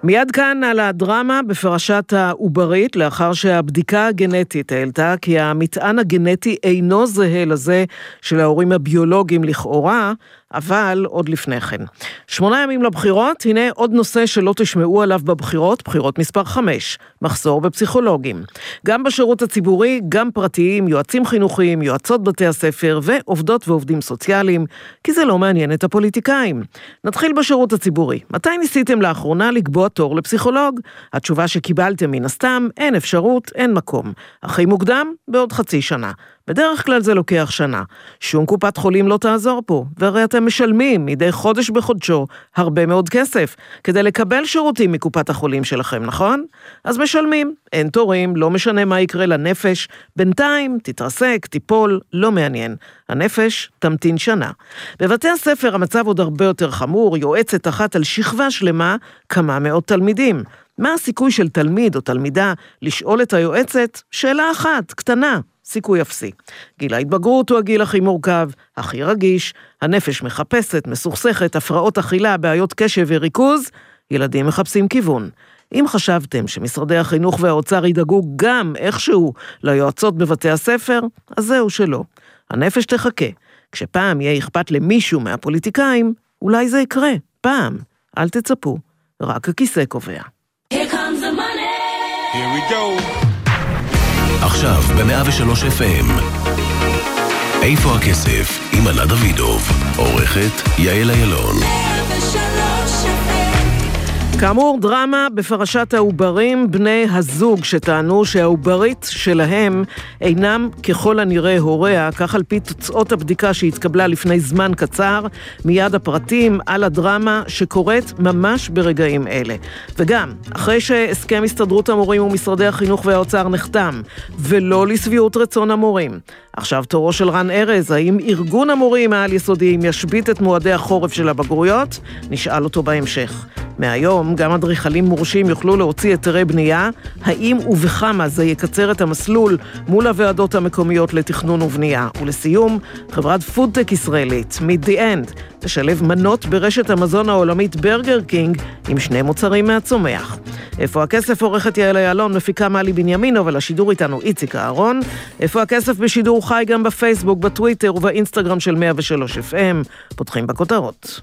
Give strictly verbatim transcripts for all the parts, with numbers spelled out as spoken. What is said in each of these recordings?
מיד כאן על הדרמה בפרשת העוברית, לאחר שהבדיקה הגנטית העלתה כי המטען הגנטי אינו זהה לזה של ההורים הביולוגיים לכאורה, אבל עוד לפני כן. שמונה ימים לבחירות, הנה עוד נושא שלא תשמעו עליו בבחירות, בחירות מספר חמש, מחסור בפסיכולוגים. גם בשירות הציבורי, גם פרטיים, יועצים חינוכיים, יועצות בתי הספר ועובדות ועובדים סוציאליים, כי זה לא מעניין את הפוליטיקאים. נתחיל בשירות הציבורי. מתי ניסיתם לאחרונה לקבוע תור לפסיכולוג? התשובה שקיבלתם מן הסתם, אין אפשרות, אין מקום. הכי מוקדם, בעוד חצי שנה. בדרך כלל זה לוקח שנה. שום קופת חולים לא תעזור פה, והרי אתם משלמים מדי חודש בחודשו הרבה מאוד כסף, כדי לקבל שירותים מקופת החולים שלכם, נכון? אז משלמים, אין תורים, לא משנה מה יקרה לנפש, בינתיים תתרסק, תיפול, לא מעניין. הנפש תמתין שנה. בבתי הספר המצב עוד הרבה יותר חמור, יועצת אחת על שכבה שלמה, כמה מאות תלמידים. מה הסיכוי של תלמיד או תלמידה לשאול את היועצת? שאלה אחת, קטנה. סיכוי אפסי. גיל ההתבגרות הוא הגיל הכי מורכב, הכי רגיש, הנפש מחפשת, מסוכסכת, הפרעות אכילה, בעיות קשב וריכוז, ילדים מחפשים כיוון. אם חשבתם שמשרדי החינוך והאוצר ידאגו גם איכשהו ליועצות בבתי הספר, אז זהו שלא. הנפש תחכה. כשפעם יהיה אכפת למישהו מהפוליטיקאים, אולי זה יקרה. פעם. אל תצפו. רק הכיסא קובע. Here comes the money. Here we go. עכשיו ב-מאה ושלוש אף אם. איפה הכסף? עם ענת דוידוב. עורכת יעל אילון. כאמור, דרמה בפרשת העוברים, בני הזוג שטענו שהעוברית שלהם אינם ככל הנראה הוריה, כך על פי תוצאות הבדיקה שהתקבלה לפני זמן קצר, מיד הפרטים על הדרמה שקורית ממש ברגעים אלה. וגם, אחרי שהסכם הסתדרות המורים ומשרדי החינוך והאוצר נחתם, ולא לשביעות רצון המורים. עכשיו תורו של רן ארז, האם ארגון המורים העל יסודיים ישבית את מועדי החורף של הבגרויות? נשאל אותו בהמשך. מהיום גם אדריכלים מורשים יוכלו להוציא היתרי בנייה, האם ובכמה זה יקצר את המסלול מול הוועדות המקומיות לתכנון ובנייה. ולסיום, חברת פודטק ישראלית, Meet the End, תשלב מנות ברשת המזון העולמית ברגר קינג עם שני מוצרים מהצומח. איפה הכסף? עורכת יעל אילון, מפיקה מעלי בנימינו, אבל השידור איתנו איציק אהרון. איפה הכסף? בשידור חי גם בפייסבוק, בטוויטר ובאינסטגרם של מאה ושלוש אף אם. פותחים בכותרות.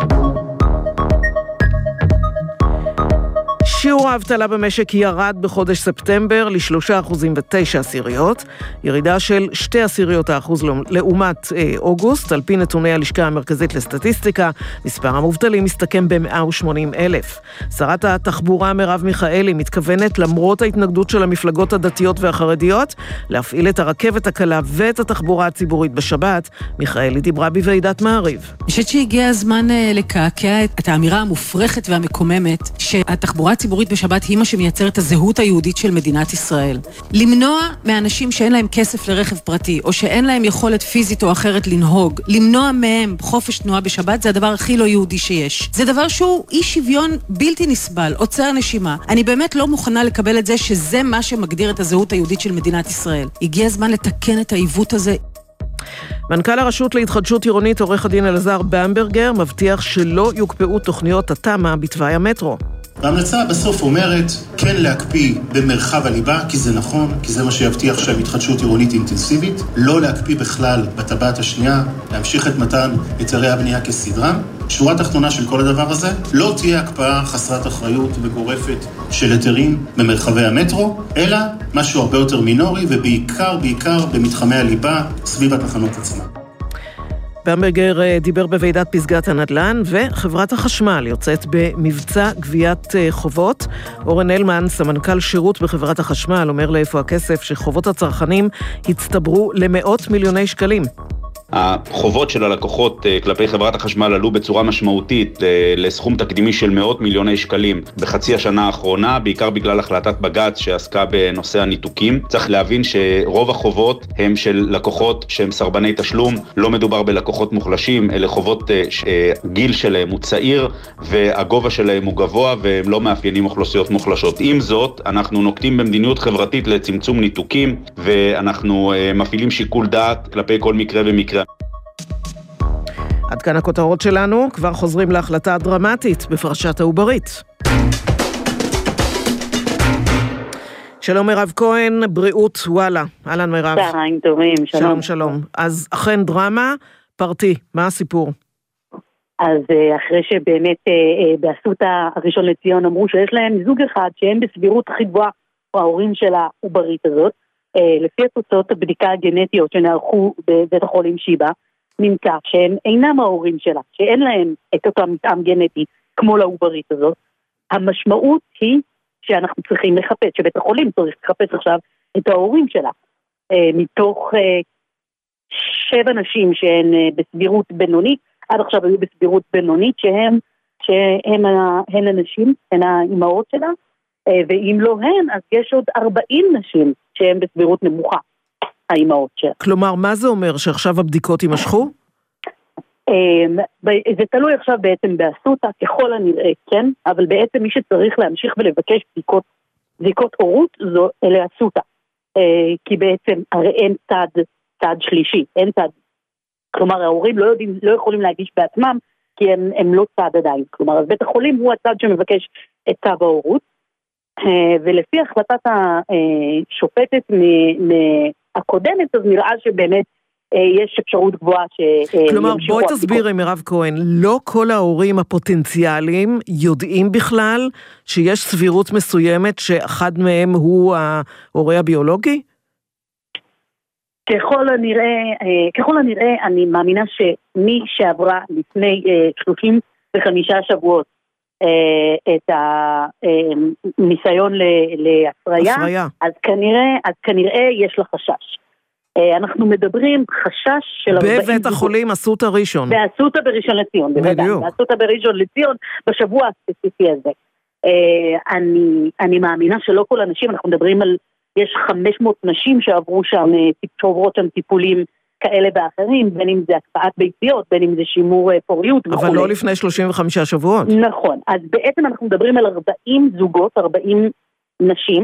שיעור האבטלה במשק ירד בחודש ספטמבר לשלושה אחוזים ותשע עשיריות, ירידה של שתי עשיריות האחוז לעומת אה, אוגוסט, על פי נתוני הלשכה המרכזית לסטטיסטיקה, מספר המובטלים מסתכם ב-מאה ושמונים אלף. שרת התחבורה מרב מיכאלי מתכוונת, למרות ההתנגדות של המפלגות הדתיות והחרדיות, להפעיל את הרכבת הקלה ואת התחבורה הציבורית בשבת. מיכאלי דיברה בוועידת מעריב. אני חושבת שהגיע הזמן אה, לקעקע את האמירה המופרכת והמקוממת שהתחבורה הציבורית בשבת היא מה שמייצר את הזהות היהודית של מדינת ישראל. למנוע מאנשים שאין להם כסף לרכב פרטי, או שאין להם יכולת פיזית או אחרת לנהוג, למנוע מהם חופש תנועה בשבת, זה הדבר הכי לא יהודי שיש. זה דבר שהוא אי שוויון בלתי נסבל, עוצר נשימה. אני באמת לא מוכנה לקבל את זה שזה מה שמגדיר את הזהות היהודית של מדינת ישראל. הגיע הזמן לתקן את העיוות הזה. מנכ"ל הרשות להתחדשות עירונית, עורך הדין אלעזר במברגר, מבטיח שלא יוקפאו תוכניות התמ"א בתוואי המטרו. וההמלצה בסוף אומרת כן להקפיא במרחב הליבה, כי זה נכון, כי זה מה שיבטיח שם התחדשות עירונית אינטנסיבית, לא להקפיא בכלל בטבעת השנייה, להמשיך את מתן היתרי הבנייה כסדרם. שורה תחתונה של כל הדבר הזה, לא תהיה הקפאה חסרת אחריות וגורפת של היתרים במרחבי המטרו, אלא משהו הרבה יותר מינורי, ובעיקר, בעיקר במתחמי הליבה סביב התחנות עצמן. במברגר דיבר בוועידת פסגת הנדל"ן, וחברת החשמל יוצאת במבצע גביית חובות. אורן אלמן, סמנכ"ל שירות בחברת החשמל, אומר לאיפה הכסף שחובות הצרכנים הצטברו למאות מיליוני שקלים. החובות של הלקוחות כלפי חברת החשמל עלו בצורה משמעותית לסכום תקדימי של מאות מיליוני שקלים בחצי השנה האחרונה, בעיקר בגלל החלטת בג"ץ שעסקה בנושא הניתוקים. צריך להבין שרוב החובות הם של לקוחות שהם סרבני תשלום, לא מדובר בלקוחות מוחלשים, אלה חובות גיל שלהם הוא צעיר והגובה שלהם הוא גבוה והם לא מאפיינים אוכלוסיות מוחלשות. עם זאת, אנחנו נוקטים במדיניות חברתית לצמצום ניתוקים ואנחנו מפעילים שיקול דעת כלפי כל מקרה ומקרה. עד כאן הכותרות שלנו, כבר חוזרים להחלטה הדרמטית בפרשת העוברית. שלום מירב כהן, בריאות וואלה. אהלן מירב. צהריים טובים, שלום. שלום שלום. אז אכן דרמה, פרטי, מה הסיפור? אז אחרי שבאמת באסותא הראשון לציון אמרו שיש להם זוג אחד שהם בסבירות הכי גבוהה, ההורים של העוברית הזאת, לפי התוצאות הבדיקה הגנטיות שנערכו בבית החולים שיבא, נמצא שהם אינם ההורים שלה, שאין להם את אותו מטעם גנטי כמו לעוברית הזאת. המשמעות היא שאנחנו צריכים לחפש, שבית החולים צריך לחפש עכשיו את ההורים שלה. מתוך שבע נשים שהן בסבירות בינונית, עד עכשיו היו בסבירות בינונית, שהן, שהן הן הנשים, הן האימהות שלה, ואם לא הן, אז יש עוד ארבעים נשים שהן בסבירות נמוכה, האימהות שלה. כלומר, מה זה אומר? שעכשיו הבדיקות יימשכו? זה תלוי עכשיו בעצם באסותא, ככל הנראה, כן? אבל בעצם מי שצריך להמשיך ולבקש בדיקות, בדיקות הורות, זו אלה אסותא. כי בעצם הרי אין צד, צד שלישי, אין צד. כלומר, ההורים לא יודעים, לא יכולים להגיש בעצמם, כי הם, הם לא צד עדיין. כלומר, אז בית החולים הוא הצד שמבקש את צו ההורות, ולפי החלטת השופטת מהקודמת, אז נראה שבאמת יש אפשרות גבוהה ש... כלומר, בואי תסבירי מירב כהן, לא כל ההורים הפוטנציאליים יודעים בכלל שיש סבירות מסוימת שאחד מהם הוא ההורה הביולוגי? ככל הנראה, ככל הנראה אני מאמינה שמי שעברה לפני שלושים וחמישה שבועות את הניסיון להפריה, אז כנראה, אז כנראה יש לה חשש. אנחנו מדברים חשש של בבית החולים אסותא ראשון. באסותא בראשון לציון, בדיוק. באסותא בראשון לציון, בשבוע הספציפי הזה. אני, אני מאמינה שלא כל אנשים, אנחנו מדברים על, יש חמש מאות נשים שעברו שם, שעוברות שם טיפולים כאלה באחרים, בין אם זה הקפאת ביציות, בין אם זה שימור פוריות. אבל וכו'. לא לפני שלושים וחמישה שבועות. נכון, אז בעצם אנחנו מדברים על ארבעים זוגות, ארבעים נשים,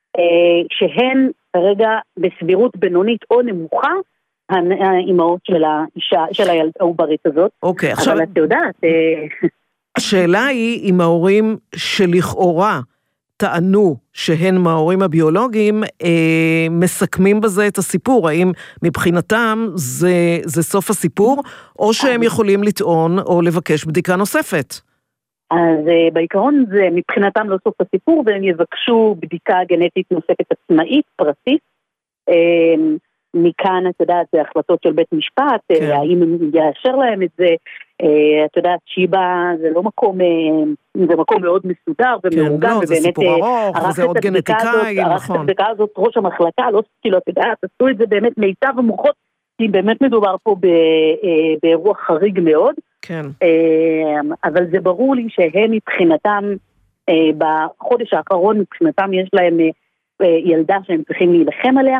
שהן כרגע בסבירות בינונית או נמוכה, האימהות של האישה, של העוברית הזאת. אוקיי, עכשיו... אבל את יודעת... השאלה היא אם ההורים שלכאורה טענו שהן מההורים הביולוגיים, אה, מסכמים בזה את הסיפור, האם מבחינתם זה, זה סוף הסיפור, או שהם יכולים לטעון או לבקש בדיקה נוספת? אז uh, בעיקרון זה מבחינתם לא סוף הסיפור, והם יבקשו בדיקה גנטית נוספת עצמאית, פרטית. Uh, מכאן, את יודעת, זה החלטות של בית משפט, כן. uh, האם הם יאשר להם את זה, uh, את יודעת, שיבא זה לא מקום, uh, זה מקום מאוד מסודר ומאורגן, כן, לא, זה סיפור ארוך, וזה עוד גנטיקאי, נכון. ערך את הבדיקה הזאת, ראש המחלקה, לא כאילו, את יודעת, עשו את זה באמת מיטב המוחות, כי באמת מדובר פה באירוע חריג מאוד, כן. אבל זה ברור לי שהם מבחינתם, בחודש האחרון מבחינתם יש להם ילדה שהם צריכים להילחם עליה,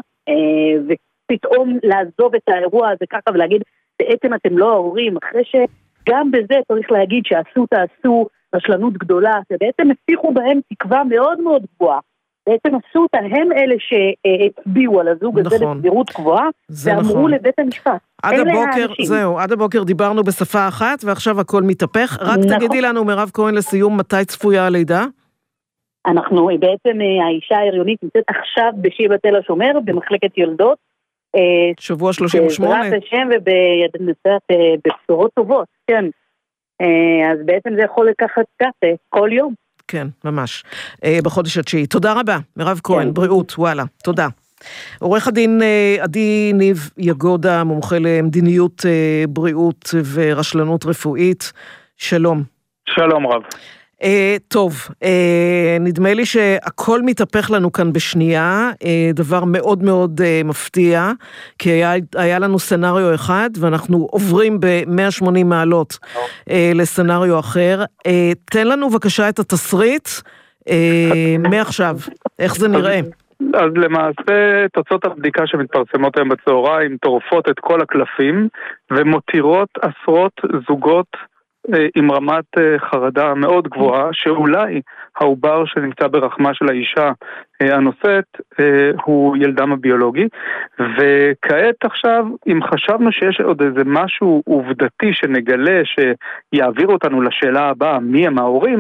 ופתאום לעזוב את האירוע הזה ככה ולהגיד, בעצם אתם לא ההורים, אחרי שגם בזה צריך להגיד שעשו תעשו רשלנות גדולה, שבעצם הבטיחו בהם תקווה מאוד מאוד גבוהה, בעצם עשו אותה, הם אלה שהצביעו על הזוג הזה נכון. לסבירות גבוהה, ואמרו נכון. לבית המשפט. עד הבוקר, זהו, עד הבוקר דיברנו בשפה אחת, ועכשיו הכל מתהפך. רק נכון. תגידי לנו, מירב כהן, לסיום, מתי צפויה הלידה? אנחנו, בעצם האישה ההריונית נמצאת עכשיו בשיבא תל השומר, במחלקת יולדות. שבוע שלושים ושמונה. בעזרת השם ובנצאת בבשורות טובות, כן. אז בעצם זה יכול לקחת ככה, כל יום. כן, ממש. בחודש התשיעי. תודה רבה, מירב כהן, בריאות, וואלה, תודה. עורך הדין עדי ניב יגודה, מומחה למדיניות בריאות ורשלנות רפואית, שלום. שלום רב. Uh, טוב, uh, נדמה לי שהכל מתהפך לנו כאן בשנייה, uh, דבר מאוד מאוד uh, מפתיע, כי היה, היה לנו סנריו אחד, ואנחנו עוברים ב-מאה ושמונים מעלות uh, לסנריו אחר. Uh, תן לנו בבקשה את התסריט, uh, מעכשיו, איך זה נראה? אז למעשה תוצאות הבדיקה שמתפרסמות היום בצהריים, טורפות את כל הקלפים, ומותירות עשרות זוגות, עם רמת חרדה מאוד גבוהה, שאולי העובר שנמצא ברחמה של האישה הנושאת הוא ילדם הביולוגי, וכעת עכשיו, אם חשבנו שיש עוד איזה משהו עובדתי שנגלה שיעביר אותנו לשאלה הבאה, מי הם ההורים,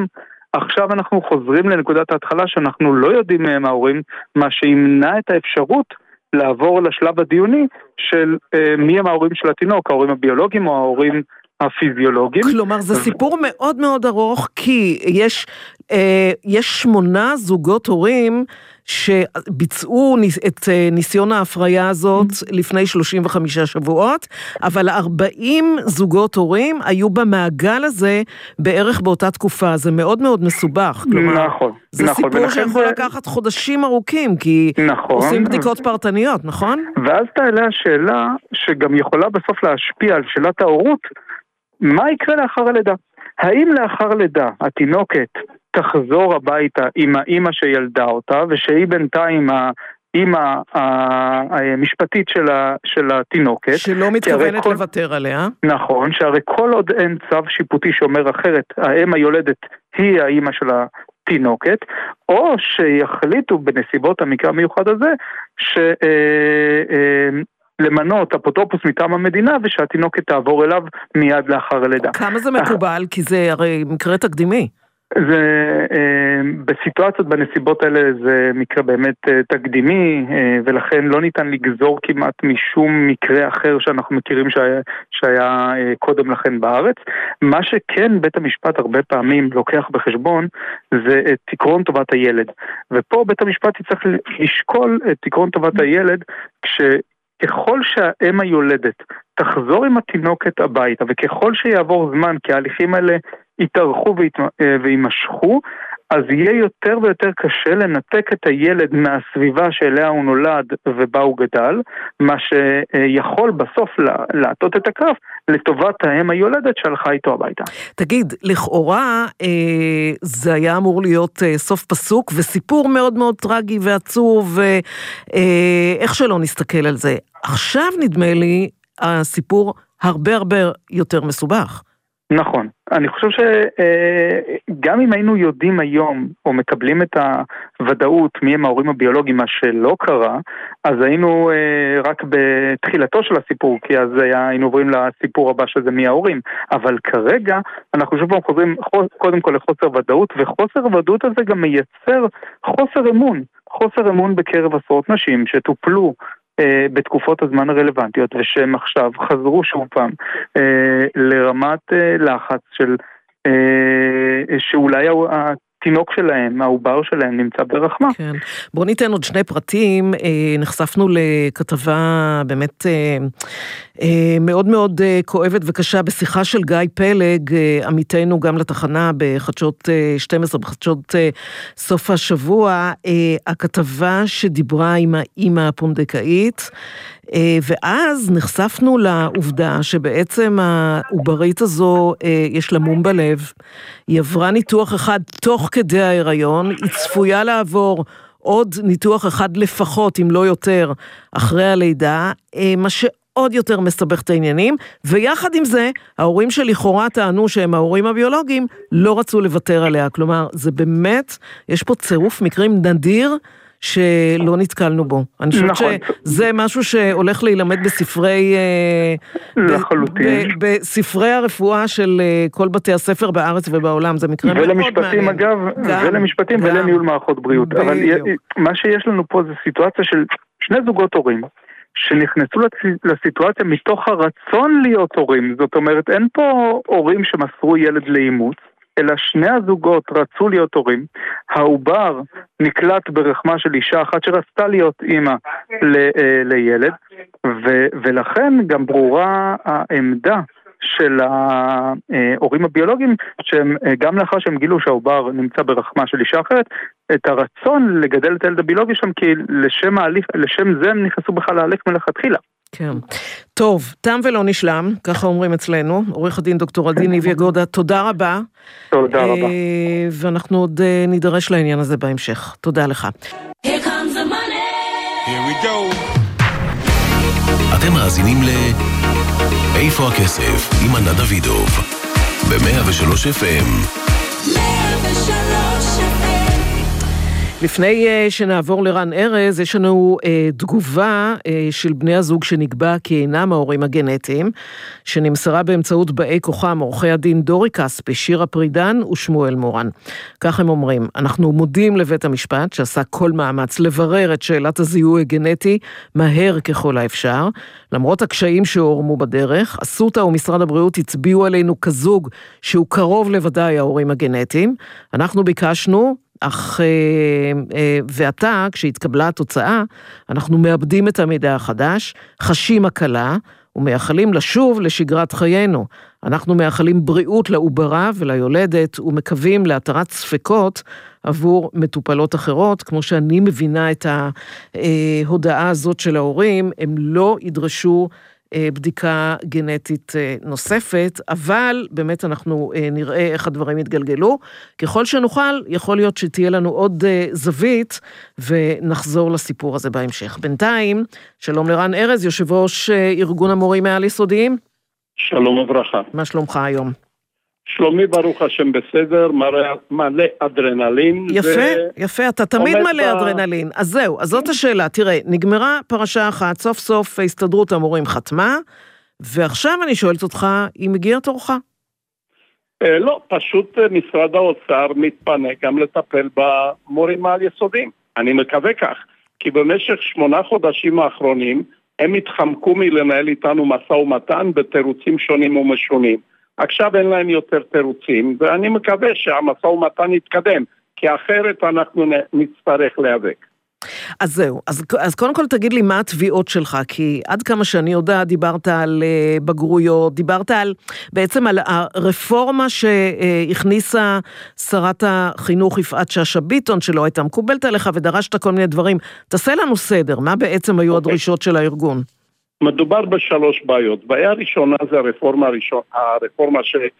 עכשיו אנחנו חוזרים לנקודת ההתחלה שאנחנו לא יודעים מהם ההורים, מה שימנע את האפשרות לעבור לשלב הדיוני של אה, מי הם ההורים של התינוק, ההורים הביולוגיים או ההורים הפיזיולוגיים. כלומר, זה סיפור מאוד מאוד ארוך, כי יש, אה, יש שמונה זוגות הורים שביצעו את ניסיון ההפריה הזאת לפני שלושים וחמישה שבועות, אבל ארבעים זוגות הורים היו במעגל הזה בערך באותה תקופה. זה מאוד מאוד מסובך. כלומר, נכון. זה נכון, סיפור שיכול זה... לקחת חודשים ארוכים, כי נכון. עושים בדיקות פרטניות, נכון? ואז תעלה השאלה שגם יכולה בסוף להשפיע על שאלת ההורות, מה יקרה לאחר הלידה? האם לאחר לידה התינוקת תחזור הביתה עם האמא שילדה אותה, ושהיא בינתיים האמא המשפטית של, ה, של התינוקת. שלא מתכוונת כל... לוותר עליה. נכון, שהרי כל עוד אין צו שיפוטי שאומר אחרת, האמא יולדת היא האמא של התינוקת, או שיחליטו בנסיבות המקרה המיוחד הזה, ש... למנות אפוטרופוס מטעם המדינה, ושהתינוקת תעבור אליו מיד לאחר הלידה. כמה זה מקובל? כי זה הרי מקרה תקדימי. זה, בסיטואציות, בנסיבות האלה, זה מקרה באמת תקדימי, ולכן לא ניתן לגזור כמעט משום מקרה אחר שאנחנו מכירים שהיה, שהיה קודם לכן בארץ. מה שכן בית המשפט הרבה פעמים לוקח בחשבון, זה את עקרון טובת הילד. ופה בית המשפט יצטרך לשקול את עקרון טובת הילד, כש... ככל שהאם היולדת תחזור עם התינוקת הביתה, וככל שיעבור זמן, כי ההליכים האלה יתארכו וימשכו, אז יהיה יותר ויותר קשה לנתק את הילד מהסביבה שאליה הוא נולד ובה הוא גדל, מה שיכול בסוף לעטות את הכף לטובת האם היולדת שהלכה איתו הביתה. תגיד, לכאורה אה, זה היה אמור להיות אה, סוף פסוק, וסיפור מאוד מאוד טרגי ועצוב, אה, איך שלא נסתכל על זה. עכשיו נדמה לי הסיפור הרבה הרבה יותר מסובך. נכון. אני חושב שגם אם היינו יודעים היום, או מקבלים את הוודאות מי הם ההורים הביולוגיים, מה שלא קרה, אז היינו רק בתחילתו של הסיפור, כי אז היינו עוברים לסיפור הבא שזה מי ההורים. אבל כרגע אנחנו שוב פעם חוזרים קודם כל לחוסר ודאות, וחוסר הוודאות הזה גם מייצר חוסר אמון. חוסר אמון בקרב עשרות נשים שטופלו בתקופות הזמן הרלוונטיות, ושהם עכשיו חזרו שוב פעם לרמת לחץ של שאולי התינוק שלהם, העובר שלהם נמצא ברחמה. כן. בואו ניתן עוד שני פרטים. נחשפנו לכתבה באמת מאוד מאוד כואבת וקשה בשיחה של גיא פלג, עמיתנו גם לתחנה בחדשות שתים עשרה, בחדשות סוף השבוע, הכתבה שדיברה עם האמא הפונדקאית, ואז נחשפנו לעובדה שבעצם העוברית הזו יש לה מום בלב, היא עברה ניתוח אחד תוך כדי ההיריון, היא צפויה לעבור עוד ניתוח אחד לפחות, אם לא יותר, אחרי הלידה, מה שעוד יותר מסבך את העניינים, ויחד עם זה, ההורים שלכאורה טענו שהם ההורים הביולוגיים, לא רצו לוותר עליה. כלומר, זה באמת, יש פה צירוף מקרים נדיר, שלא נתקלנו בו. אני חושבת נכון. שזה משהו שהולך להילמד בספרי לחלוטין. ב- בספרי הרפואה של כל בתי הספר בארץ ובעולם. זה מקרה מאוד מעניין. ולמשפטים אגב, גם, ולמשפטים גם. ולניהול מערכות בריאות. בדיוק. אבל מה שיש לנו פה זה סיטואציה של שני זוגות הורים, שנכנסו לסיטואציה מתוך הרצון להיות הורים. זאת אומרת, אין פה הורים שמסרו ילד לאימוץ, אלא שני הזוגות רצו להיות הורים. העובר נקלט ברחמה של אישה אחת שרצתה להיות אימא ל- לילד, ו- ולכן גם ברורה העמדה של ההורים הביולוגיים, שהם גם לאחר שהם גילו שהעובר נמצא ברחמה של אישה אחרת, את הרצון לגדל את הילד הביולוגי שם, כי לשם, ההליך, לשם זה הם נכנסו בכלל להליך מלכתחילה. כן. טוב, תם ולא נשלם, ככה אומרים אצלנו. עורך הדין דוקטור עדי ניב יגודה, תודה רבה. תודה רבה. ואנחנו עוד נידרש לעניין הזה בהמשך. תודה לך. Here comes the money. Here we go. אתם מאזינים ל... איפה הכסף? עם ענת דוידוב. ב-מאה ושלוש אף אם. מאה ושלוש אף אם. לפני שנעבור לרן ארז, יש לנו תגובה של בני הזוג שנקבע כי אינם ההורים הגנטיים, שנמסרה באמצעות באי כוחם עורכי הדין דורי כספי, שירה פרידן ושמואל מורן. כך הם אומרים, אנחנו מודים לבית המשפט שעשה כל מאמץ לברר את שאלת הזיהוי הגנטי מהר ככל האפשר, למרות הקשיים שהורמו בדרך, אסותא ומשרד הבריאות הצביעו עלינו כזוג שהוא קרוב לוודאי ההורים הגנטיים. אנחנו ביקשנו, אך ואתה, כשהתקבלה התוצאה, אנחנו מאבדים את המידע החדש, חשים הקלה, ומייחלים לשוב לשגרת חיינו. אנחנו מייחלים בריאות לעוברה וליולדת, ומקווים להתרת ספקות עבור מטופלות אחרות. כמו שאני מבינה את ההודעה הזאת של ההורים, הם לא ידרשו בדיקה גנטית נוספת, אבל באמת אנחנו נראה איך הדברים יתגלגלו. ככל שנוכל, יכול להיות שתהיה לנו עוד זווית, ונחזור לסיפור הזה בהמשך. בינתיים, שלום לרן ארז, יושב ראש ארגון המורים העל יסודיים. שלום וברכה. מה שלומך היום? שלומי ברוך השם בסדר, מלא אדרנלין. יפה, ו... יפה, אתה תמיד מלא ב... אדרנלין. אז זהו, אז זאת השאלה. תראה, נגמרה פרשה אחת, סוף סוף הסתדרות המורים חתמה, ועכשיו אני שואלת אותך, אם הגיע תורך? אה, לא, פשוט משרד האוצר מתפנה גם לטפל במורים העל יסודיים. אני מקווה כך, כי במשך שמונה חודשים האחרונים, הם התחמקו מלנהל איתנו משא ומתן בתירוצים שונים ומשונים. עכשיו אין להם יותר תירוצים, ואני מקווה שהמשא ומתן יתקדם, כי אחרת אנחנו נצטרך להיאבק. אז זהו, אז, אז קודם כל תגיד לי מה התביעות שלך, כי עד כמה שאני יודע, דיברת על uh, בגרויות, דיברת על, בעצם על הרפורמה שהכניסה שרת החינוך יפעת שאשא ביטון, שלא הייתה מקובלת עליך ודרשת כל מיני דברים. תעשה לנו סדר, מה בעצם היו okay. הדרישות של הארגון? מדובר בשלוש בעיות. בעיה ראשונה זה הרפורמה, הראשון, הרפורמה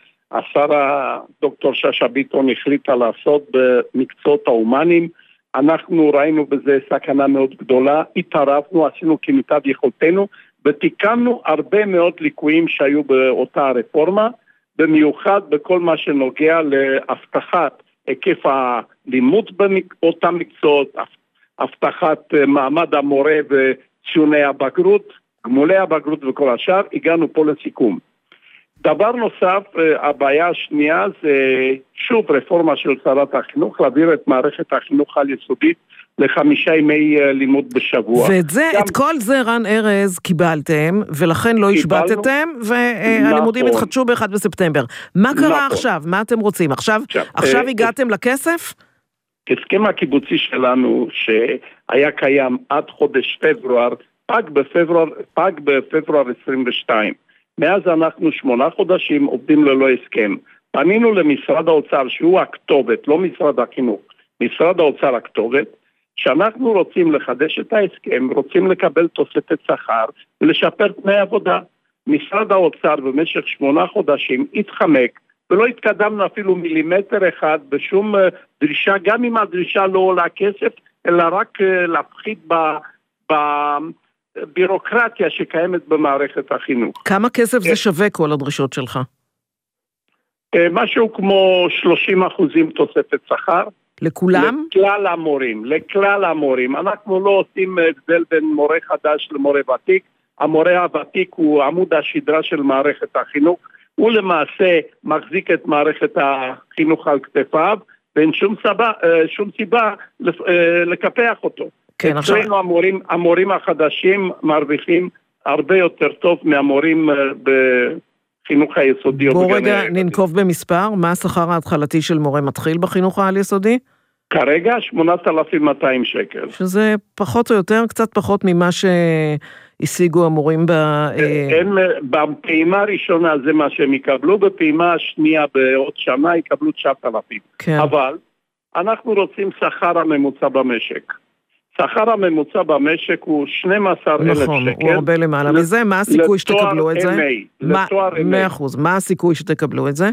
שהשרה דוקטור שאשא ביטון החליטה לעשות במקצועות ההומניים. אנחנו ראינו בזה סכנה מאוד גדולה, התערבנו, עשינו כמיטב יכולתנו, ותיקנו הרבה מאוד ליקויים שהיו באותה הרפורמה, במיוחד בכל מה שנוגע להבטחת היקף הלימוד באותם מקצועות, הבטחת מעמד המורה וציוני הבגרות, גמולי הבגרות וכל השאר. הגענו פה לסיכום. דבר נוסף, הבעיה השנייה זה שוב רפורמה של שרת החינוך, להעביר את מערכת החינוך על יסודית לחמישה ימי לימוד בשבוע. ואת זה, גם... את כל זה רן ארז קיבלתם, ולכן לא השבטתם, והלימודים נכון. התחדשו ב-אחד בספטמבר. מה קרה נכון. עכשיו? מה אתם רוצים? עכשיו, עכשיו, עכשיו אה, הגעתם אה, לכסף? הסכם הקיבוצי שלנו שהיה קיים עד חודש פברואר, פג בפברואר, פג בפברואר עשרים ושתיים. מאז אנחנו שמונה חודשים עובדים ללא הסכם. פנינו למשרד האוצר שהוא הכתובת, לא משרד החינוך, משרד האוצר הכתובת, שאנחנו רוצים לחדש את ההסכם, רוצים לקבל תוספת שכר ולשפר תנאי עבודה. משרד האוצר במשך שמונה חודשים התחמק, ולא התקדמנו אפילו מילימטר אחד בשום דרישה, גם אם הדרישה לא עולה כסף, אלא רק להפחית ב... ב בירוקרטיה שקיימת במערכת החינוך. כמה כסף זה שווה כל הדרישות שלך? משהו כמו שלושים אחוזים תוספת שכר. לכולם? לכלל המורים, לכלל המורים. אנחנו לא עושים הבדל בין מורה חדש למורה ותיק. המורה הוותיק הוא עמוד השדרה של מערכת החינוך. הוא למעשה מחזיק את מערכת החינוך על כתפיו, ואין שום סיבה, שום סיבה לקפח אותו. כן, עכשיו... אצלנו המורים, המורים החדשים מרוויחים הרבה יותר טוב מהמורים בחינוך היסודי. בוא רגע ננקוב במספר, מה השכר ההתחלתי של מורה מתחיל בחינוך העל יסודי? כרגע שמונת אלפים מאתיים שקל. שזה פחות או יותר, קצת פחות ממה שהשיגו המורים ב... אין, בפעימה הראשונה זה מה שהם יקבלו, בפעימה השנייה בעוד שנה יקבלו תשעת אלפים. כן. אבל אנחנו רוצים שכר הממוצע במשק. שכר הממוצע במשק הוא שנים עשר אלף שקל. נכון, הוא הרבה למעלה מזה. מה הסיכוי שתקבלו את זה? לתואר אם איי. מאה אחוז. מה הסיכוי שתקבלו את זה?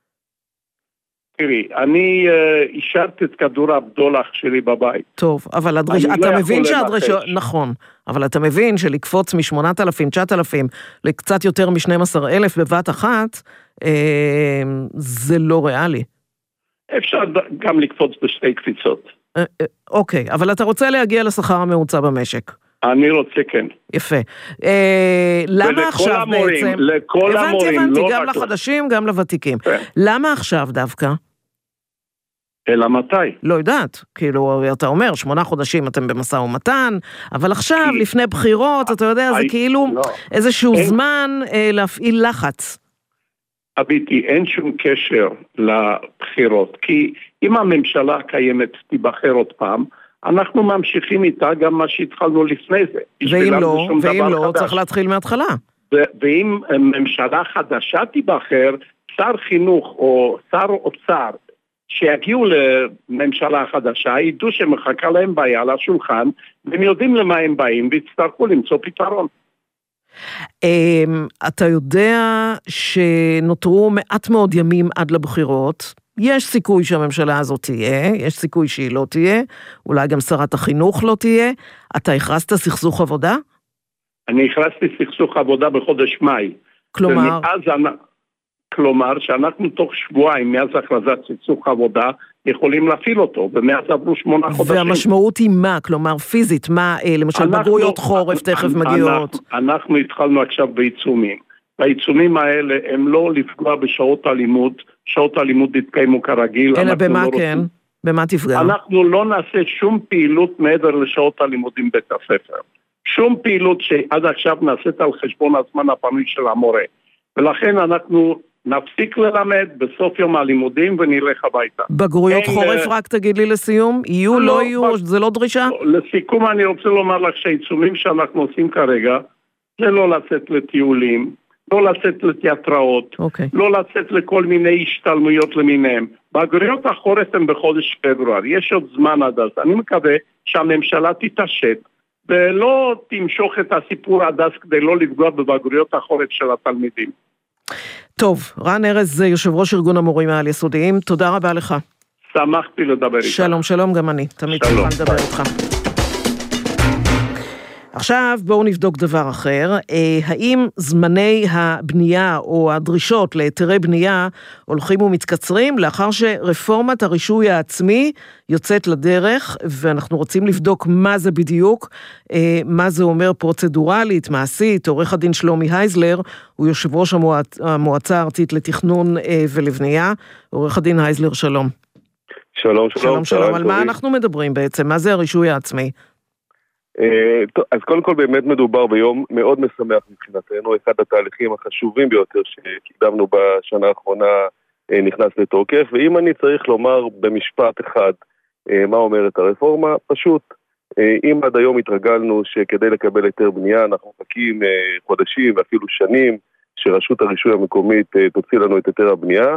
תראי, אני אישרתי את כדור הבדולח שלי בבית. טוב, אבל אתה מבין שהדרישות... נכון, אבל אתה מבין שלקפוץ מ-שמונת אלפים, תשעת אלפים, לקצת יותר מ-שנים עשר אלף בבת אחת, זה לא ריאלי. אפשר גם לקפוץ בשתי קפיצות. אוקיי, אבל אתה רוצה להגיע לשכר הממוצע במשק. אני רוצה, כן. יפה. למה עכשיו בעצם... לכל המורים, הבנתי, גם לחדשים, גם לוותיקים. למה עכשיו דווקא? אלא מתי? לא יודעת, כאילו, אתה אומר, שמונה חודשים אתם במשא ומתן, אבל עכשיו, לפני בחירות, אתה יודע, זה כאילו איזשהו זמן להפעיל לחץ. הביטי, אין שום קשר לבחירות, כי אם הממשלה הקיימת תיבחר עוד פעם, אנחנו ממשיכים איתה גם מה שהתחלנו לפני זה. ואם לא, ואם לא, צריך להתחיל מההתחלה. ואם ממשלה חדשה תיבחר, שר חינוך או שר אוצר, שיגיעו לממשלה חדשה, ידעו שמחכה להם בעיה על השולחן, והם יודעים למה הם באים, והצטרכו למצוא פתרון. אתה יודע שנותרו מעט מאוד ימים עד לבחירות, יש סיכוי שהממשלה הזאת תהיה, יש סיכוי שהיא לא תהיה, אולי גם שרת החינוך לא תהיה. אתה הכרזת סכסוך עבודה? אני הכרזתי סכסוך עבודה בחודש מאי. כלומר? ומאז, כלומר שאנחנו תוך שבועיים מאז הכרזת סכסוך עבודה יכולים להפעיל אותו, ומאז עברו שמונה חודשים. והמשמעות היא מה? כלומר פיזית, מה למשל אנחנו, בגרויות חורף תכף מגיעות? אנחנו, אנחנו התחלנו עכשיו בעיצומים. העיצומים האלה הם לא לפגוע בשעות הלימוד, שעות הלימוד יתקיימו כרגיל. אלא במה לא כן? רוצים... במה תפגע? אנחנו לא נעשה שום פעילות מעבר לשעות הלימודים בית הספר. שום פעילות שעד עכשיו נעשית על חשבון הזמן הפנוי של המורה. ולכן אנחנו נפסיק ללמד בסוף יום הלימודים ונלך הביתה. בגרויות חורף רק תגיד לי לסיום? יהיו, לא יהיו, זה לא דרישה? לסיכום אני רוצה לומר לך שהעיצומים שאנחנו עושים כרגע, זה לא לצאת לטיולים, לא לצאת לתיאטראות, okay. לא לצאת לכל מיני השתלמויות למיניהם. בגרויות החורף הם בחודש פברואר, יש עוד זמן עד אז. אני מקווה שהממשלה תתעשת, ולא תמשוך את הסיפור עד אז כדי לא לפגוע בבגרויות החורף של התלמידים. טוב, רן ארז, יושב ראש ארגון המורים העל יסודיים, תודה רבה לך. שמחתי לדבר איתך. שלום, שלום, גם אני, תמיד שמחה לדבר איתך. עכשיו בואו נבדוק דבר אחר, האם זמני הבנייה או הדרישות ליתרי בנייה הולכים ומתקצרים לאחר שרפורמת הרישוי העצמי יוצאת לדרך, ואנחנו רוצים לבדוק מה זה בדיוק, מה זה אומר פרוצדורלית, מעשית. עורך הדין שלומי הייזלר הוא יושב ראש המועצ... המועצה הארצית לתכנון ולבנייה. עורך הדין הייזלר, שלום. שלום, שלום. שלום, שלום. על מה אנחנו מדברים בעצם? מה זה הרישוי העצמי? אז קודם כל באמת מדובר ביום מאוד משמח מבחינתנו, אחד התהליכים החשובים ביותר שקידמנו בשנה האחרונה נכנס לתוקף, ואם אני צריך לומר במשפט אחד מה אומרת הרפורמה, פשוט אם עד היום התרגלנו שכדי לקבל היתר בנייה אנחנו מחכים חודשים ואפילו שנים שרשות הרישוי המקומית תוציא לנו את היתר הבנייה,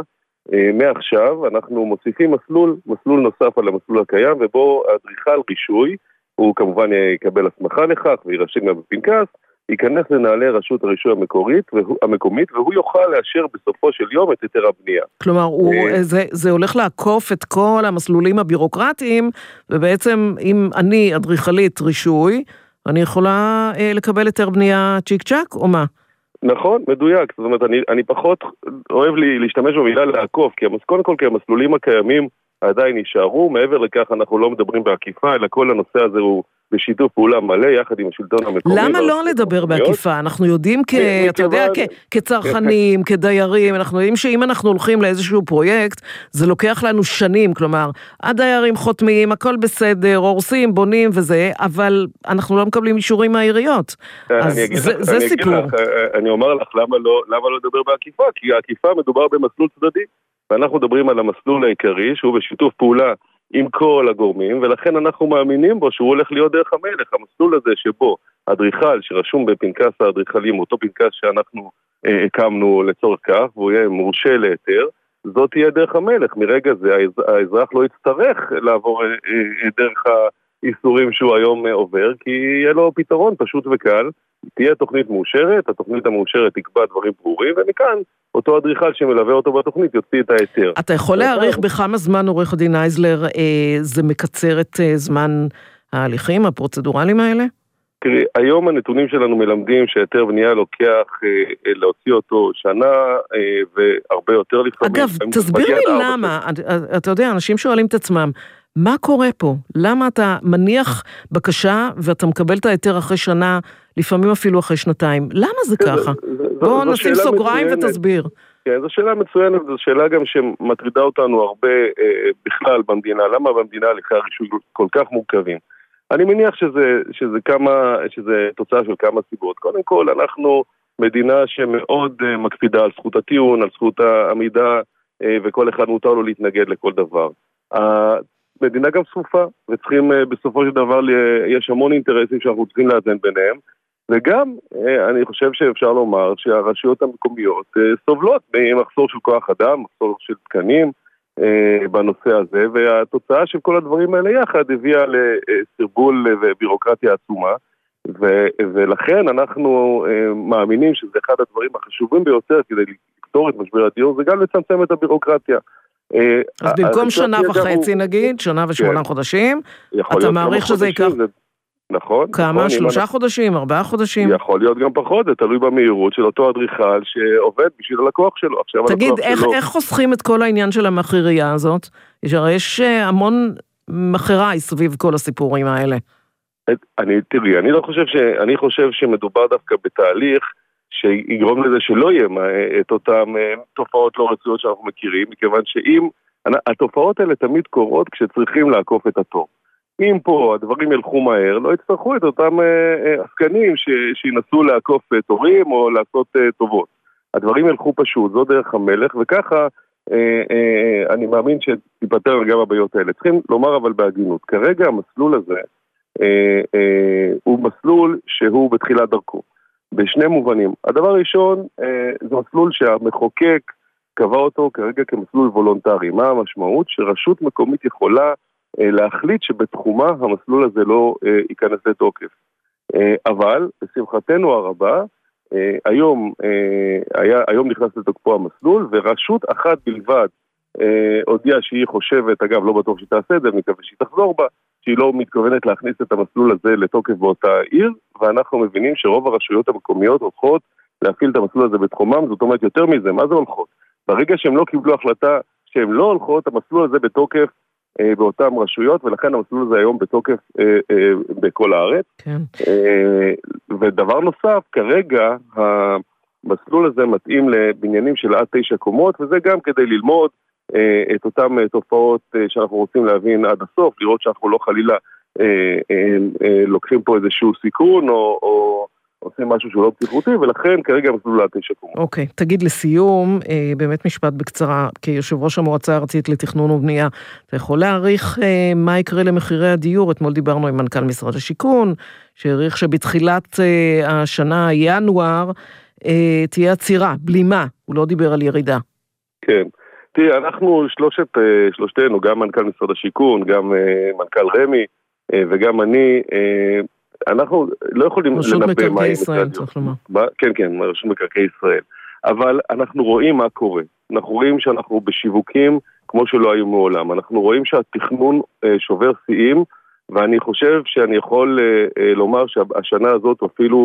מעכשיו אנחנו מוסיפים מסלול, מסלול נוסף על המסלול הקיים, ובו אדריכל רישוי הוא כמובן יקבל הסמכה לכך וירשם גם בפנקס, ייכנס לנעלי רשות הרישוי המקורית, והוא, המקומית, והוא יוכל לאשר בסופו של יום את היתר הבנייה. כלומר, הוא, זה, זה הולך לעקוף את כל המסלולים הבירוקרטיים, ובעצם אם אני אדריכלית רישוי, אני יכולה אה, לקבל היתר בנייה צ'יק צ'ק, או מה? נכון, מדויק. זאת אומרת, אני, אני פחות אוהב לי להשתמש במילה לעקוף, כי קודם כל כי המסלולים הקיימים עדיין יישארו, מעבר לכך אנחנו לא מדברים בעקיפה, אלא כל הנושא הזה הוא בשיתוף פעולה מלא, יחד עם השלטון המקומי. למה לא לדבר בעקיפה? אנחנו יודעים, אתה יודע, כצרכנים, כדיירים, אנחנו יודעים שאם אנחנו הולכים לאיזשהו פרויקט, זה לוקח לנו שנים, כלומר, הדיירים חותמים, הכל בסדר, הורסים, בונים וזה, אבל אנחנו לא מקבלים אישורים מהעיריות. אז זה סיפור. אני אומר לך, למה לא לדבר בעקיפה? כי העקיפה מדובר במסלול צדדי. ואנחנו מדברים על המסלול העיקרי, שהוא בשיתוף פעולה עם כל הגורמים, ולכן אנחנו מאמינים בו שהוא הולך להיות דרך המלך. המסלול הזה שבו אדריכל שרשום בפנקס האדריכלים, אותו פנקס שאנחנו אה, הקמנו לצורך כך, והוא יהיה מורשה להיתר, זאת תהיה דרך המלך. מרגע זה האזרח לא יצטרך לעבור אה, אה, דרך האיסורים שהוא היום אה, עובר, כי יהיה לו פתרון פשוט וקל. תהיה תוכנית מאושרת, התוכנית המאושרת תקבע דברים ברורים, ומכאן אותו אדריכל שמלווה אותו בתוכנית יוציא את ההיתר. אתה יכול להעריך בכמה זמן, עורך הדין הייזלר, זה מקצר את זמן ההליכים, הפרוצדורליים האלה? תראי, היום הנתונים שלנו מלמדים שהיתר בנייה לוקח להוציא אותו שנה והרבה יותר לפעמים. אגב, תסביר לי למה, אתה יודע, אנשים שואלים את עצמם, מה קורה פה? למה אתה מניח בקשה ואתה מקבל את ההיתר אחרי שנה, לפעמים אפילו אחרי שנתיים? למה זה ככה? בואו נשים סוגריים ותסביר. כן, זו שאלה מצוינת, זו שאלה גם שמטרידה אותנו הרבה אה, בכלל במדינה. למה במדינה הליכי הרישוי כל כך מורכבים? אני מניח שזה, שזה כמה, שזה תוצאה של כמה סיבות. קודם כל, אנחנו מדינה שמאוד אה, מקפידה על זכות הטיעון, על זכות העמידה, אה, וכל אחד מותר לו להתנגד לכל דבר. המדינה גם צפופה, וצריכים אה, בסופו של דבר, יש המון אינטרסים שאנחנו צריכים לאזן ביניהם, וגם אני חושב שאפשר לומר שהרשויות המקומיות סובלות ממחסור של כוח אדם, מחסור של תקנים בנושא הזה, והתוצאה של כל הדברים האלה יחד הביאה לסרבול ובירוקרטיה עצומה, ולכן אנחנו מאמינים שזה אחד הדברים החשובים ביותר כדי לפתור את משבר הדיור, זה גם לצמצם את הבירוקרטיה. אז במקום שנה וחצי נגיד, שנה ושמונה חודשים, אתה מעריך שזה ייקח... נכון. כמה? נכון, שלושה אנחנו... חודשים? ארבעה חודשים? יכול להיות גם פחות, זה תלוי במהירות של אותו אדריכל שעובד בשביל הלקוח שלו. תגיד, איך, שלו... איך חוסכים את כל העניין של המחירייה הזאת? יש, יש המון מחירה סביב כל הסיפורים האלה. אני, תראי, אני לא חושב ש... אני חושב שמדובר דווקא בתהליך שיגרום לזה שלא יהיה את אותם תופעות לא רצויות שאנחנו מכירים, מכיוון שאם... התופעות האלה תמיד קורות כשצריכים לעקוף את התור. אם פה הדברים ילכו מהר, לא יצטרכו את אותם עסקנים שינסו לעקוף תורים או לעשות טובות. הדברים ילכו פשוט, זו דרך המלך, וככה אני מאמין שתיפטר גם הבעיות האלה. צריכים לומר אבל בהגינות, כרגע המסלול הזה הוא מסלול שהוא בתחילת דרכו, בשני מובנים. הדבר הראשון, זה מסלול שהמחוקק קבע אותו כרגע כמסלול וולונטרי. מה המשמעות? שרשות מקומית יכולה להחליט שבתחומה המסלול הזה לא אה, ייכנס לתוקף. אה, אבל, בשמחתנו הרבה, אה, היום, אה, היה, היום נכנס לתוקפו המסלול, ורשות אחת בלבד אה, הודיעה שהיא חושבת, אגב, לא בטוח שהיא תעשה את זה, מקווה שהיא תחזור בה, שהיא לא מתכוונת להכניס את המסלול הזה לתוקף באותה עיר, ואנחנו מבינים שרוב הרשויות המקומיות הולכות להפעיל את המסלול הזה בתחומם, זאת אומרת יותר מזה, מה זה הולכות? ברגע שהם לא קיבלו החלטה שהן לא הולכות, המסלול הזה בתוקף באותן רשויות, ולכן המסלול הזה היום בתוקף אה, אה, בכל הארץ. כן. אה, ודבר נוסף, כרגע המסלול הזה מתאים לבניינים של עד תשע קומות, וזה גם כדי ללמוד אה, את אותם אה, תופעות אה, שאנחנו רוצים להבין עד הסוף, לראות שאנחנו לא חלילה אה, אה, אה, לוקחים פה איזשהו סיכון, או... או עושים משהו שהוא לא בטיחותי, ולכן כרגע מסלול עד תשע קומות. אוקיי, תגיד לסיום, באמת משפט בקצרה, כיושב ראש המועצה הארצית לתכנון ובנייה, אתה יכול להעריך מה יקרה למחירי הדיור? אתמול דיברנו עם מנכ"ל משרד השיכון, שהעריך שבתחילת השנה, ינואר, תהיה עצירה, בלימה, הוא לא דיבר על ירידה. כן, תראה, אנחנו שלושת, שלושתנו, גם מנכ"ל משרד השיכון, גם מנכ"ל רמי, וגם אני, אנחנו לא יכולים רשות מקרקעי ישראל, צריך לומר. כן, כן, רשות מקרקעי ישראל. אבל אנחנו רואים מה קורה. אנחנו רואים שאנחנו בשיווקים כמו שלא היו מעולם. אנחנו רואים שהתכנון שובר שיאים, ואני חושב שאני יכול לומר שהשנה הזאת אפילו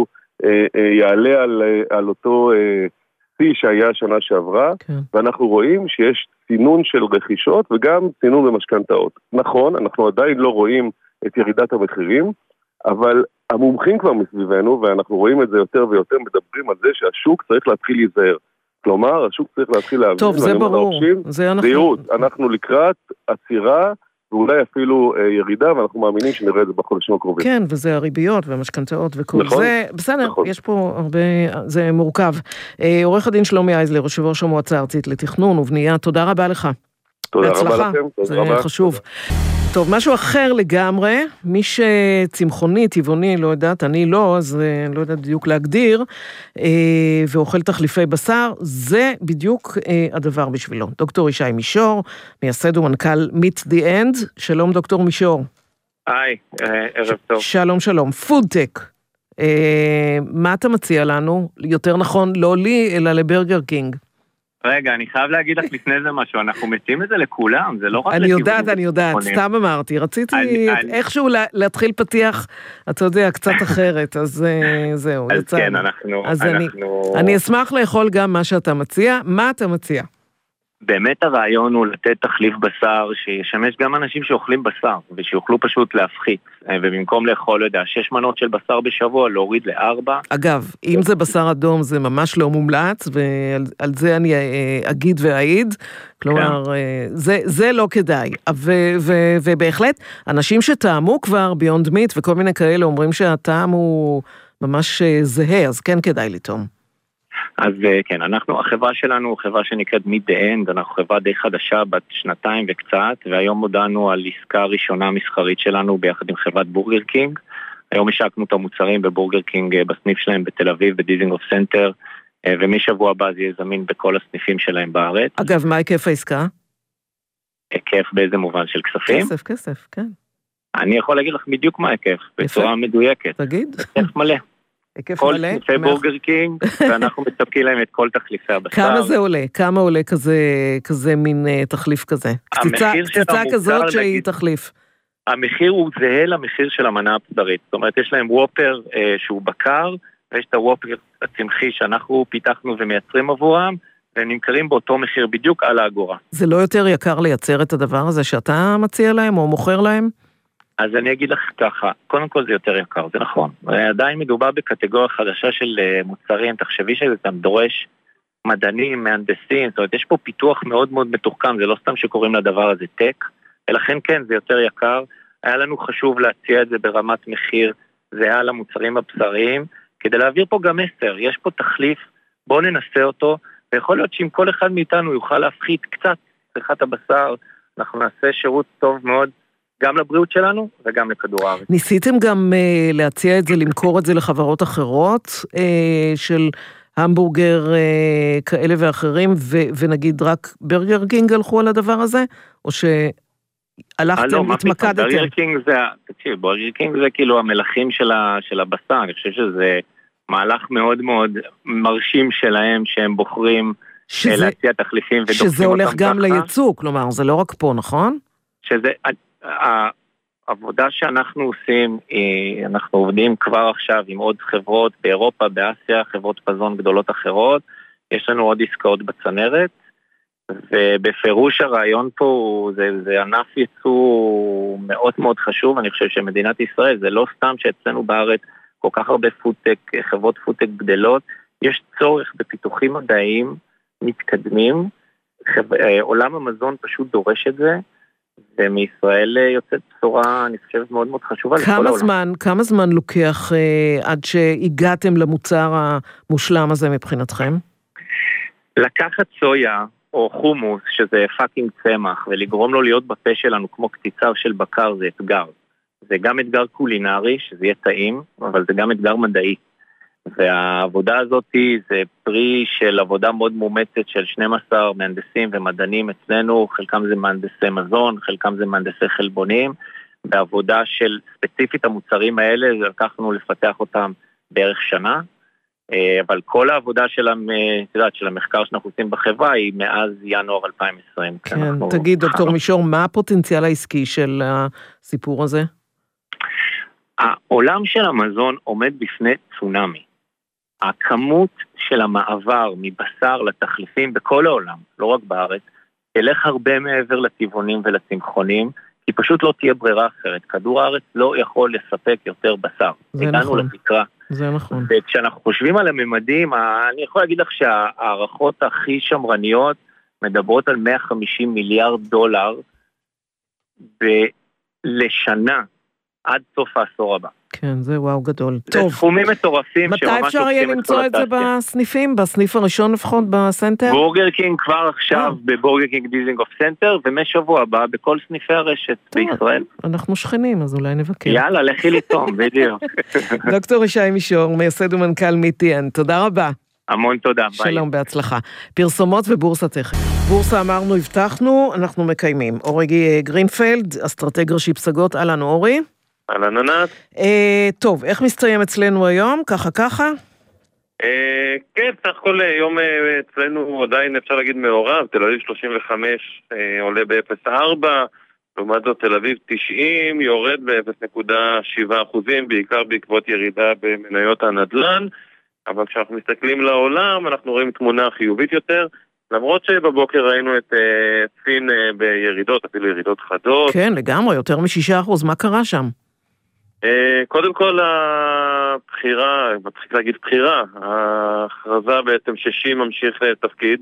יעלה על, על אותו שיא שהיה השנה שעברה, כן. ואנחנו רואים שיש צינון של רכישות וגם צינון במשכנתאות. נכון, אנחנו עדיין לא רואים את ירידת המחירים, אבל המומחים כבר מסביבנו, ואנחנו רואים את זה יותר ויותר, מדברים על זה שהשוק צריך להתחיל להיזהר. כלומר, השוק צריך להתחיל להבין. טוב, זה ברור. זה אנחנו... זהירות, אנחנו לקראת עצירה, ואולי אפילו אה, ירידה, ואנחנו מאמינים שנראה את זה בחודשים הקרובים. כן, וזה הריביות והמשכנתאות וכל נכון, זה. בסדר, נכון. יש פה הרבה, זה מורכב. אה, עורך הדין שלומי אייזלר, יושב ראש המועצה הארצית לתכנון ובנייה, תודה רבה לך. תודה בהצלחה. רבה לכם. תודה זה רבה. חשוב. טוב, משהו אחר לגמרי, מי שצמחוני, טבעוני, לא יודעת, אני לא, אז אני לא יודעת בדיוק להגדיר, אה, ואוכל תחליפי בשר, זה בדיוק אה, הדבר בשבילו. דוקטור ישי מישור, מייסד ומנכ"ל Meet the End, שלום דוקטור מישור. היי, ערב טוב. שלום שלום, פודטק. אה, מה אתה מציע לנו? יותר נכון, לא לי, אלא לברגר קינג. רגע, אני חייב להגיד לך לפני זה משהו, אנחנו מציעים את זה לכולם, זה לא רק... אני יודעת, אני יודעת, סתם אמרתי, רציתי איכשהו להתחיל פתיח, אתה יודע, קצת אחרת, אז זהו. אז כן, אנחנו... אז אני אשמח לאכול גם מה שאתה מציע, מה אתה מציע? באמת הרעיון הוא לתת תחליף בשר שישמש גם אנשים שאוכלים בשר ושיוכלו פשוט להפחית, ובמקום לאכול, יודע, שש מנות של בשר בשבוע, להוריד לארבע. אגב, אם זה בשר אדום זה ממש לא מומלץ, ועל זה אני אגיד ואעיד, כלומר, זה, זה לא כדאי. ו, ו, ובהחלט, אנשים שטעמו כבר ביונד מיט וכל מיני כאלה אומרים שהטעם הוא ממש זהה, אז כן כדאי לטעום. אז כן, אנחנו, החברה שלנו הוא חברה שנקראת Meet the End, אנחנו חברה די חדשה, בת שנתיים וקצת, והיום הודענו על עסקה ראשונה מסחרית שלנו ביחד עם חברת בורגר קינג. היום השקנו את המוצרים בבורגר קינג בסניף שלהם בתל אביב, בדיזינגוף סנטר, ומשבוע הבא זה יהיה זמין בכל הסניפים שלהם בארץ. אגב, מה היקף העסקה? היקף באיזה מובן של כספים? כסף, כסף, כן. אני יכול להגיד לך בדיוק מה היקף, בצורה מדויקת. תגיד. היקף מלא. כל סניפי בורגר קינג, ואנחנו מספקים להם את כל תחליפי הבשר. כמה זה עולה? כמה עולה כזה, כזה מין תחליף כזה? קציצה, קציצה כזאת שהיא תחליף. המחיר הוא זהה למחיר של המנה הבשרית. זאת אומרת, יש להם וופר אה, שהוא בקר, ויש את הוופר הצמחי שאנחנו פיתחנו ומייצרים עבורם, והם נמכרים באותו מחיר בדיוק על האגורה. זה לא יותר יקר לייצר את הדבר הזה שאתה מציע להם או מוכר להם? אז אני אגיד לך ככה, קודם כל זה יותר יקר, זה נכון. עדיין מדובר בקטגוריה חדשה של מוצרים, תחשבי שזה גם דורש מדענים, מהנדסים, זאת אומרת, יש פה פיתוח מאוד מאוד מתוחכם, זה לא סתם שקוראים לדבר הזה טק, ולכן כן, זה יותר יקר. היה לנו חשוב להציע את זה ברמת מחיר, זה היה למוצרים הבשריים, כדי להעביר פה גם מסר, יש פה תחליף, בואו ננסה אותו, ויכול להיות שאם כל אחד מאיתנו יוכל להפחית קצת צריכת הבשר, אנחנו נעשה שירות טוב מאוד, גם לבריאות שלנו וגם לכדור הארץ. ניסיתם גם uh, להציע את זה, למכור את זה לחברות אחרות, uh, של המבורגר uh, כאלה ואחרים, ו- ונגיד רק ברגר קינג הלכו על הדבר הזה? או שהלכתם, התמקדתם? ברגר קינג זה, תקשיב, ברגר קינג זה כאילו המלכים של, ה- של הבשר, אני חושב שזה מהלך מאוד מאוד מרשים שלהם, שהם בוחרים שזה, להציע תחליפים ודוחים אותם ככה. שזה הולך גם לייצוא, כלומר, זה לא רק פה, נכון? שזה... העבודה שאנחנו עושים, אנחנו עובדים כבר עכשיו עם עוד חברות באירופה, באסיה, חברות פזון גדולות אחרות, יש לנו עוד עסקאות בצנרת, ובפירוש הרעיון פה זה, זה ענף ייצוא מאוד מאוד חשוב, אני חושב שמדינת ישראל, זה לא סתם שאצלנו בארץ כל כך הרבה פודטק, חברות פודטק גדלות, יש צורך בפיתוחים מדעיים מתקדמים, עולם המזון פשוט דורש את זה, ומישראל יוצאת בשורה, אני חושבת, מאוד מאוד חשובה לכל העולם. זמן, כמה זמן לוקח אה, עד שהגעתם למוצר המושלם הזה מבחינתכם? לקחת סויה או חומוס, שזה פאקינג צמח, ולגרום לו להיות בפה שלנו כמו קציצה של בקר, זה אתגר. זה גם אתגר קולינרי, שזה יהיה טעים, אבל זה גם אתגר מדעי. והעבודה הזאת זה פרי של עבודה מאוד מומתת של שנים עשר מהנדסים ומדענים אצלנו, חלקם זה מהנדסי מזון, חלקם זה מהנדסי חלבונים, בעבודה של ספציפית המוצרים האלה, זה לקחנו לפתח אותם בערך שנה, אבל כל העבודה של, של המחקר שאנחנו עושים בחברה היא מאז ינואר אלפיים עשרים. כן, תגיד דוקטור מישור, מה הפוטנציאל העסקי של הסיפור הזה? העולם של המזון עומד בפני צונמי. הכמות של המעבר מבשר לתחליפים בכל העולם, לא רק בארץ, תלך הרבה מעבר לטבעונים ולצמחונים, כי פשוט לא תהיה ברירה אחרת. כדור הארץ לא יכול לספק יותר בשר. זה נכון. לתקרה. זה נכון. וכשאנחנו חושבים על הממדים, אני יכול להגיד לך שהערכות הכי שמרניות מדברות על מאה וחמישים מיליארד דולר לשנה עד סוף העשור הבא. כן, זה וואו גדול. זה טוב. סכומים מטורפים. מתי אפשר יהיה למצוא את זה בסניפים? בסניף הראשון לפחות בסנטר? בורגר קינג כבר עכשיו בבורגר קינג דיזינגוף סנטר, ומשבוע הבא בכל סניפי הרשת בישראל. אנחנו שכנים, אז אולי נבקר. יאללה, לכי לטום, בדיוק. דוקטור ישי מישור, מייסד ומנכ"ל מיטיאן, תודה רבה. המון תודה, ביי. שלום, בהצלחה. פרסומות ובורסה תכף. בורסה אמרנו, הבטחנו, אנחנו מקיימים. אורי גרינפלד, אסטרטג ראשי פסגות, אהלן אורי. אהלן ענת. אה, טוב, איך מסתיים אצלנו היום? ככה ככה? אה, כן, סך הכל יום אה, אצלנו עדיין אפשר להגיד מעורב, תל אביב שלושים וחמש אה, עולה ב-אפס נקודה ארבע, לעומת זאת תל אביב תשעים יורד ב-אפס נקודה שבע אחוזים, בעיקר בעקבות ירידה במניות הנדל"ן, אבל כשאנחנו מסתכלים לעולם אנחנו רואים תמונה חיובית יותר, למרות שבבוקר ראינו את סין בירידות, אפילו ירידות חדות. כן, לגמרי, יותר משישה אחוז, מה קרה שם? קודם כל הבחירה, מתחיל להגיד בחירה, ההכרזה בעצם ששי ממשיך לתפקיד.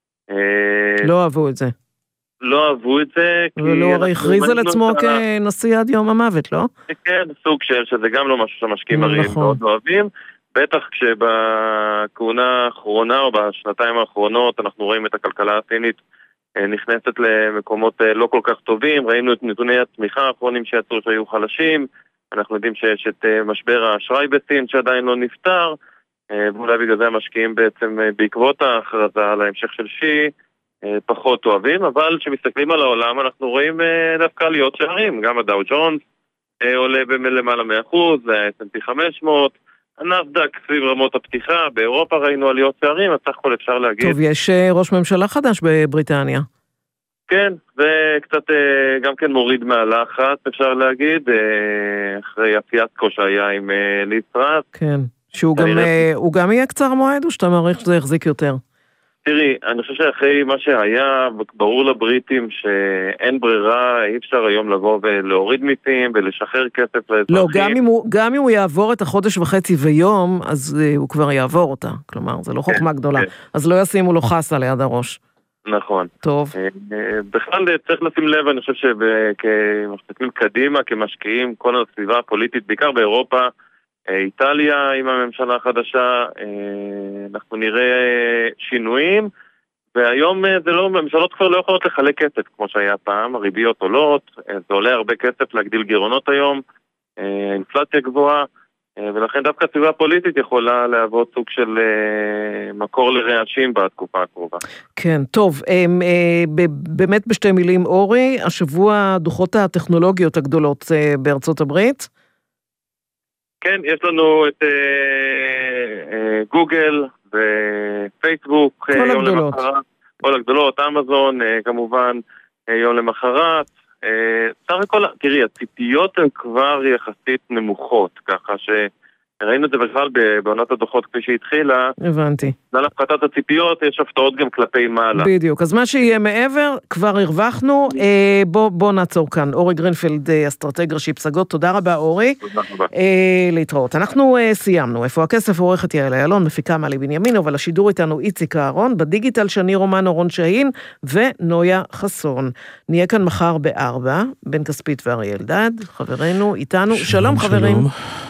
לא אהבו את זה. לא אהבו את זה. ולא הרי הכריז על עצמו כנשיא עד יום המוות, לא? כן, סוג של, שזה גם לא משהו שהמשקיעים הרים מאוד אוהבים. בטח כשבכהונה האחרונה או בשנתיים האחרונות אנחנו רואים את הכלכלה הסינית נכנסת למקומות לא כל כך טובים, ראינו את נתוני התמיכה האחרונים שיצאו שהיו חלשים, אנחנו יודעים שיש את משבר האשראי בסין שעדיין לא נפתר, ואולי בגלל זה המשקיעים בעצם בעקבות ההכרזה על ההמשך של שי פחות אוהבים, אבל כשמסתכלים על העולם אנחנו רואים דווקא עליות שערים, גם הדאו ג'ונס עולה במעלה מאה אחוז, ה-אס אנד פי חמש מאות, הנאסד"ק סביב רמות הפתיחה, באירופה ראינו עליות שערים, אז סך הכל אפשר להגיד. טוב, יש ראש ממשלה חדש בבריטניה. כן, וקצת גם כן מוריד מהלחץ, אפשר להגיד, אחרי הפיאסקו שהיה עם ליז טראס. כן, שהוא גם, הוא גם יהיה קצר מועד, או שאתה מעריך שזה יחזיק יותר? תראי, אני חושב שאחרי מה שהיה, ברור לבריטים שאין ברירה, אי אפשר היום לבוא ולהוריד מיסים ולשחרר כסף לאזרחים. לא, גם אם הוא, גם אם הוא יעבור את החודש וחצי ויום, אז uh, הוא כבר יעבור אותה. כלומר, זה לא חוכמה גדולה. כן. אז לא ישימו לו חסה ליד הראש. נכון. טוב. בכלל צריך לשים לב, אני חושב שכמסתכלים קדימה, כמשקיעים, כל הסביבה הפוליטית, בעיקר באירופה, איטליה עם הממשלה החדשה, אנחנו נראה שינויים, והיום זה לא, הממשלות כבר לא יכולות לחלק כסף כמו שהיה פעם, הריביות עולות, זה עולה הרבה כסף להגדיל גירעונות היום, אינפלציה גבוהה, ולכן דווקא הסביבה הפוליטית יכולה להוות סוג של מקור לרעשים בתקופה הקרובה. כן, טוב, באמת בשתי מילים אורי, השבוע דוחות הטכנולוגיות הגדולות בארצות הברית, כן, יש לנו את גוגל ופייסבוק. כל הגדולות. כל הגדולות, אמזון, כמובן, יום למחרת. סך הכל, תראי, הציפיות הן כבר יחסית נמוכות, ככה שראינו את זה בכלל בעונת הדוחות כפי שהתחילה. הבנתי. על הפחתת הציפיות יש הפתעות גם כלפי מעלה. בדיוק, אז מה שיהיה מעבר, כבר הרווחנו. אה, בוא, בוא נעצור כאן. אורי גרינפלד, אסטרטג ראשי פסגות, תודה רבה אורי. תודה רבה. אה, להתראות. אנחנו אה, סיימנו. איפה הכסף? עורכת יעל איילון, מפיקה מלי בנימין, אבל השידור איתנו איציק אהרון, בדיגיטל שני רומן אורון שהין ונויה חסון. נהיה כאן מחר בארבע, בן כספית ואריה אלדד, חברינו איתנו. שלום, שלום חברים. שלום.